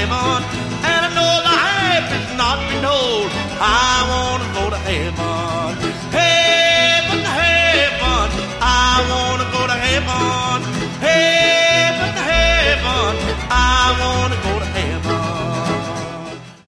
heaven. And I know life is not been told. I want to go to heaven.